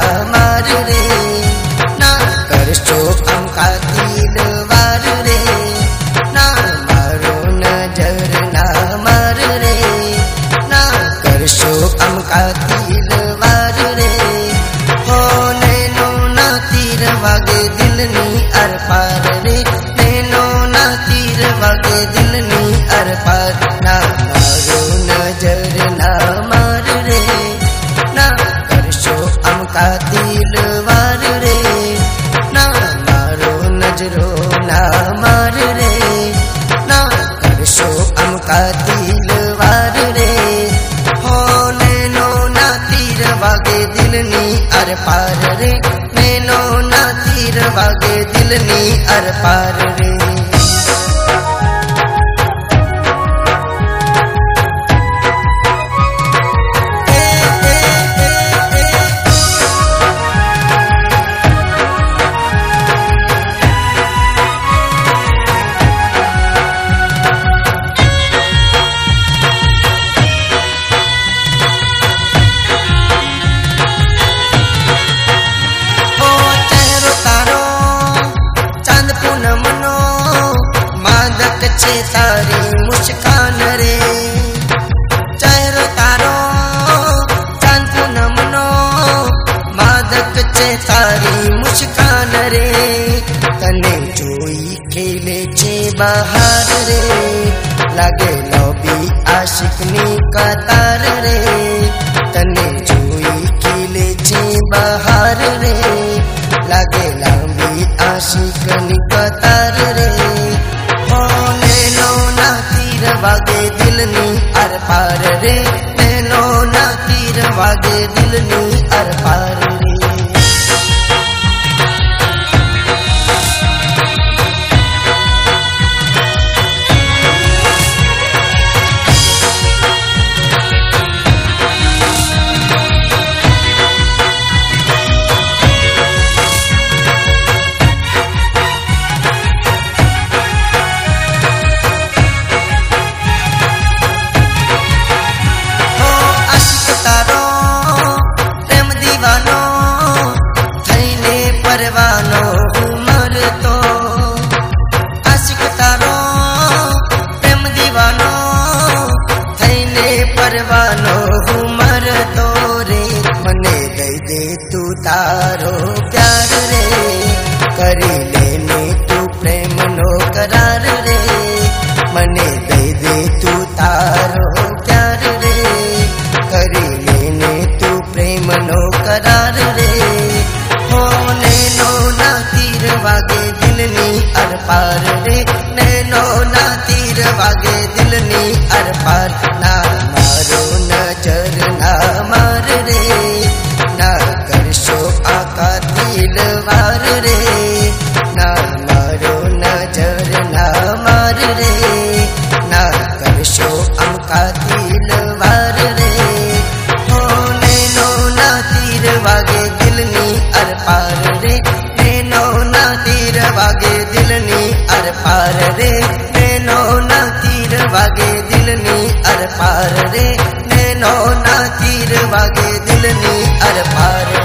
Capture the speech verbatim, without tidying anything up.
मार रे, ना करशो आमका तिलवार रे, ना मारो नजर ना मार रे, ना करशो आमका तिलवार रे। हो नैनो ना तीर वागे दिलनी अर पार रे, नैनो ना तीर वागे दिलनी अर पार, ना मारो नजर ना मार रे, ना करशो आमका तिलवार रे, ना मारो नजरो ना मार रे, ना करशो आमका तिलवार रे। हो नैनो ना तीर वागे दिलनी अर पार रे, नैनो ना तीर वागे दिलनी अर पार रे। तारी मुस्कान रे, चेहरो तारो चांद पूनमनो मादक छे तारी मुस्कान रे, तने जोई खेले छे बहार रे, लागे लोबी आशिकनी कतार रे, तने जोई खेले छे बहार रे, लागे लांबी आशिकनी कतार रे। वागे दिलनी अर पार रे, नैनो ना तीर वागे दिलनी अर पार रे। परवानो उमर तो आशिक तारो प्रेम दीवानो, थैने परवानो उमर तो रे, मने दे दे तू तारो प्यार रे, करी लेने तू प्रेम नो करार रे, मने दे दे तू तारो प्यार रे, करी लेने तू प्रेम नो करार रे। हो नैनो ना तीर वागे दिलनी अर पार रे, नैनो ना तीर वागे दिलनी अर पार, ना मारो नजर ना मार रे, ना करशो आका तिलवार रे, ना मारो नजर ना मार रे, ना करशो आमका तिलवार रे। हो नैनो ना तीर वागे दिलनी अर पार रे, नैनो ना तीर वागे दिलनी अर पार रे, नैनो ना तीर वागे दिलनी अर पार रे, नैनो ना तीर वागे दिलनी अर पार।